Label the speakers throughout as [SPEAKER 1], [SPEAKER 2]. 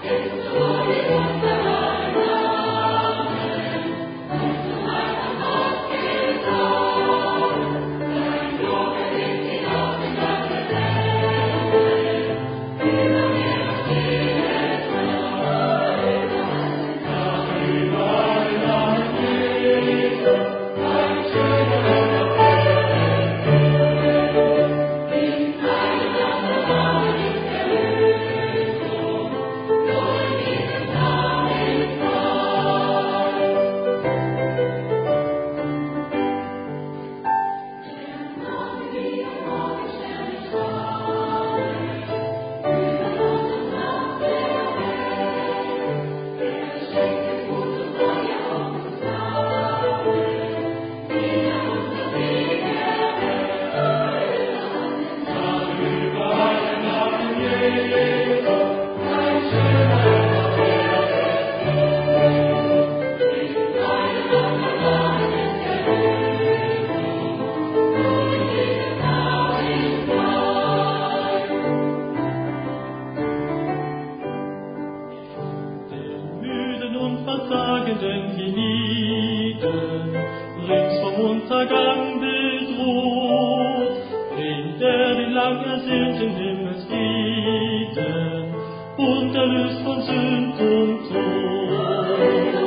[SPEAKER 1] Versagenden hienieden, rings vom Untergang bedroht, bringt den lang ersehnten Himmelsfrieden und erlöst von Sünd und Tod.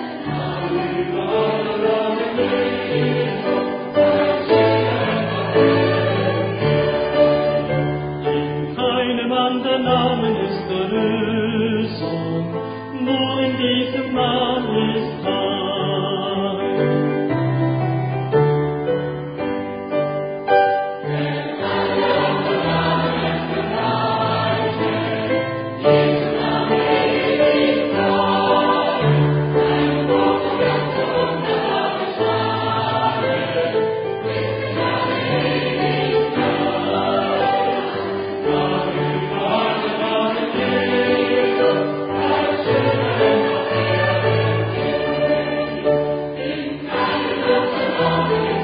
[SPEAKER 1] In keinem anderen Namen ist Erlösung, nur in diesem Namen ist Heil.
[SPEAKER 2] Amen.